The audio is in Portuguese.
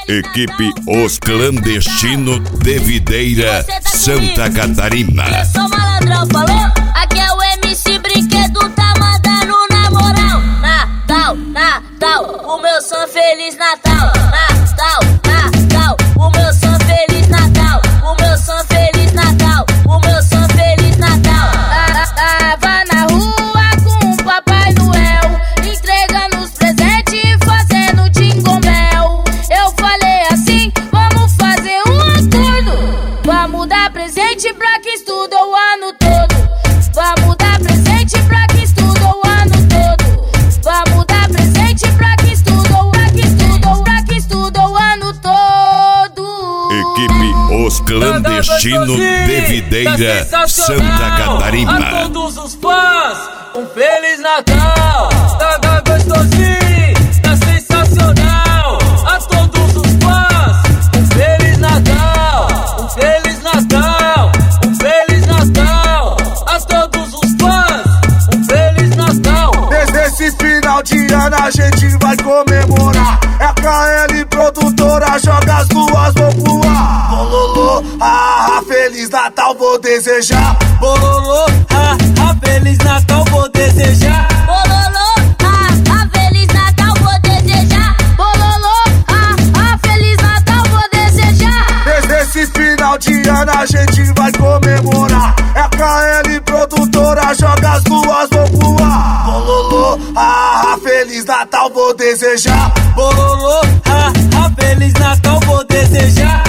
Equipe Os Clandestinos de Videira, Santa Catarina. Eu sou malandrão, falou? Aqui é o MC Brinquedo, tá mandando na moral. Natal, Natal, o meu som Feliz Natal. Natal, Natal, o meu som Feliz Natal. O meu som Feliz Natal. O meu som Feliz Natal. Tava na rua com o Papai Noel, entregando os presentes e fazendo jingle bell. Eu falei assim, vamos fazer um acordo. Vamos dar presente pra quem estuda o ano todo. Vamos dar presente pra quem estuda o ano todo. Vamos dar presente pra quem estuda o ano todo. Equipe Os Clandestinos de Videira, Santa Catarina. A todos os fãs, um Feliz Natal. Tá gostosinho, tá sensacional. A todos os fãs, um Feliz Natal. Um Feliz Natal, um Feliz Natal. A todos os fãs, um Feliz Natal. Nesse final de ano a gente vai comemorar. É a KL produtora, joga as duas, vou voar. Bololô, Feliz Natal vou desejar. Bololô, Feliz Natal vou desejar. Bololô, Feliz Natal vou desejar. Bololô, Feliz Natal vou desejar. Nesse final de ano a gente vai comemorar. É a KL produtora, joga as duas, vou voar. Bololô, Feliz Natal vou desejar. Bololô, Feliz Natal vou desejar.